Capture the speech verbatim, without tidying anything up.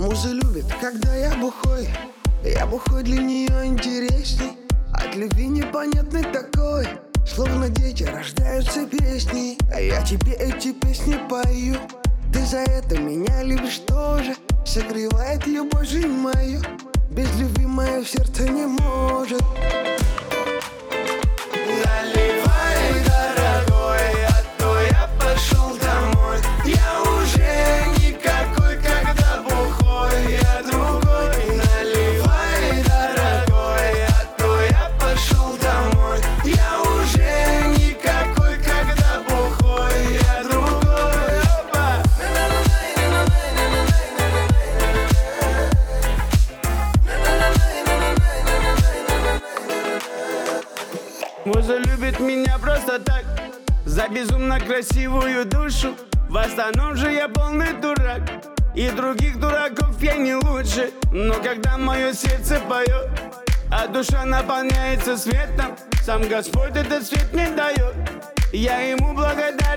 Муза любит, когда я бухой. Я бухой для нее интересней. От любви непонятный такой, словно дети рождаются песни. А я тебе эти песни пою. Ты за это меня любишь тоже. Согревает любовь жизнь мою. Без любви мое сердце не может. Наливай, дорогой, а то я пошел домой. Я уже никакой, когда бухой, я другой. Наливай, дорогой, а то я пошел домой. Я уже никакой, когда бухой, я другой. Опа! Муза любит меня просто так, за безумно красивую душу. В остальном же я полный дурак, и других дураков я не лучше. Но когда мое сердце поет, а душа наполняется светом, сам Господь этот свет мне дает. Я ему благодарен.